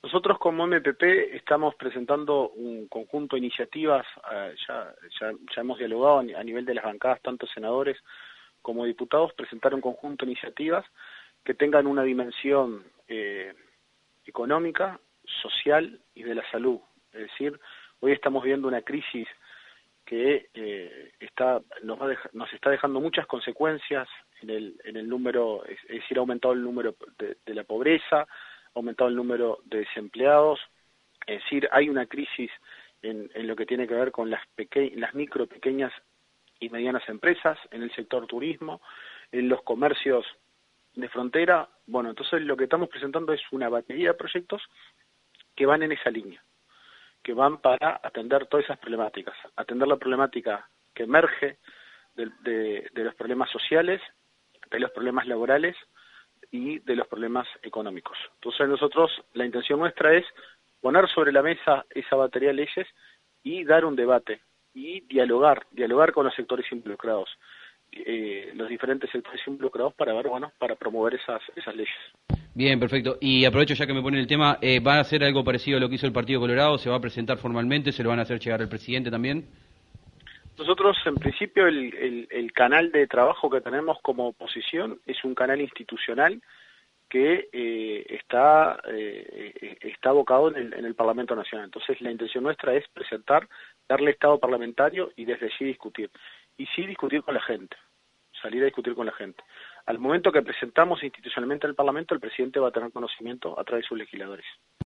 Nosotros como MPP estamos presentando un conjunto de iniciativas, ya hemos dialogado a nivel de las bancadas, tanto senadores como diputados, presentar un conjunto de iniciativas que tengan una dimensión económica, social y de la salud. Es decir, hoy estamos viendo una crisis que nos está dejando muchas consecuencias en el número, es decir, ha aumentado el número de la pobreza, ha aumentado el número de desempleados, es decir, hay una crisis en lo que tiene que ver con las micro, pequeñas y medianas empresas, en el sector turismo, en los comercios de frontera. Bueno, entonces lo que estamos presentando es una batería de proyectos que van en esa línea, que van para atender todas esas problemáticas, atender la problemática que emerge de los problemas sociales, de los problemas laborales y de los problemas económicos. Entonces nosotros, la intención nuestra es poner sobre la mesa esa batería de leyes y dar un debate y dialogar con los sectores involucrados, los diferentes sectores involucrados para ver, bueno, para promover esas leyes. Bien, perfecto. Y aprovecho ya que me ponen el tema, ¿va a hacer algo parecido a lo que hizo el Partido Colorado? ¿Se va a presentar formalmente? ¿Se lo van a hacer llegar al presidente también? Nosotros, en principio, el canal de trabajo que tenemos como oposición es un canal institucional que está abocado en el Parlamento Nacional. Entonces, la intención nuestra es presentar, darle estado parlamentario y desde allí discutir. Y sí discutir con la gente, salir a discutir con la gente. Al momento que presentamos institucionalmente al Parlamento, el presidente va a tener conocimiento a través de sus legisladores.